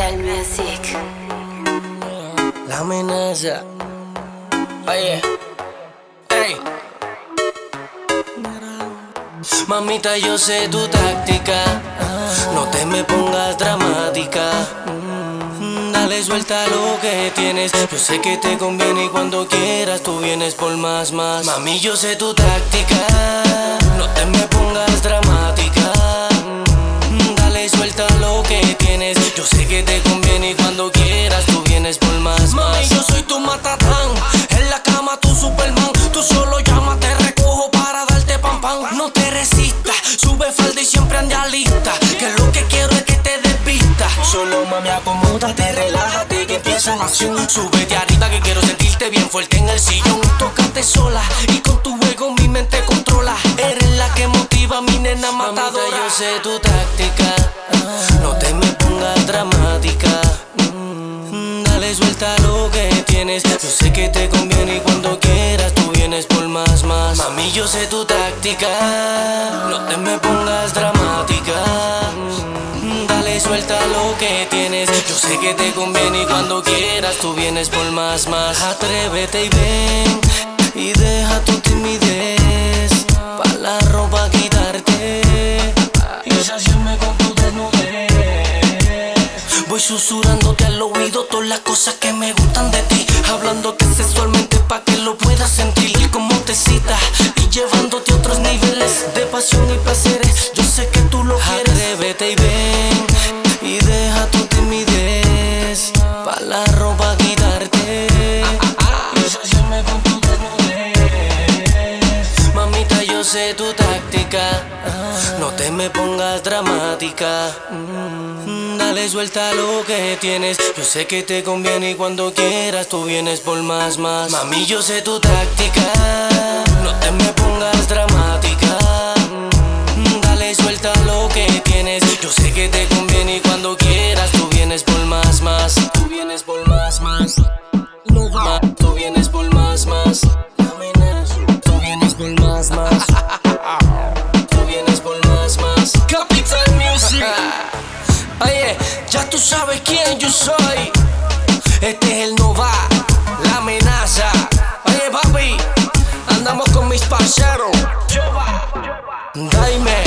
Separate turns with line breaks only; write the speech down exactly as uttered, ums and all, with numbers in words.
Capital Music.
La amenaza. Oye, ey. Mamita, yo sé tu táctica. No te me pongas dramática. Dale suelta lo que tienes. Yo sé que te conviene y cuando quieras tú vienes por más, más. Mami, yo sé tu táctica. No te me pongas dramática. Dale suelta lo que tienes. Yo sé que te conviene y cuando quieras tú vienes por más, más. Mami, yo soy tu matatán. En la cama tu Superman. Tú solo llama, te recojo para darte pam pam. No te resistas, sube falda y siempre anda lista. Que lo que quiero es que te desvista. Solo mami, acomódate, relájate, que empieza la acción. Súbete arriba que quiero sentirte bien fuerte en el sillón. Tócate sola y con tu juego mi mente controla. Eres la que motiva a mi nena matadora. Mamita, yo sé tu táctica. No te me pongas dramática. Dale suelta lo que tienes. Yo sé que te conviene y cuando quieras tú vienes por más, más. Mami, yo sé tu táctica. No te me pongas dramática. Dale suelta lo que tienes. Yo sé que te conviene y cuando quieras tú vienes por más, más. Atrévete y ven y deja tu timidez. Pa' la ropa quitarte y saciarme con tu desnudez. Voy susurrándote al oído todas las cosas que me gustan de ti, hablándote sexualmente pa' que lo puedas sentir. Y como te cita y llevándote a otros niveles de pasión y placeres. Yo sé que tú lo quieres. Atrévete y ven y deja tu timidez. Pa' la ropa quitarte y saciarme con tu desnudez. Mamita, yo sé tu táctica. No te me pongas dramática. Dale suelta lo que tienes. Yo sé que te conviene y cuando quieras tú vienes por más, más. Mami, yo sé tu táctica. No te me pongas dramática. Dale suelta lo que tienes. Yo sé que te conviene y cuando quieras tú vienes por más, más. Tú vienes por más, más. No va. Tú vienes por más, más. Tú vienes por más, más. Tú vienes por más, más. Capital Music. Oye, ya tú sabes quién yo soy. Este es el Nova, la amenaza. Oye, papi, andamos con mis parceros. Dime.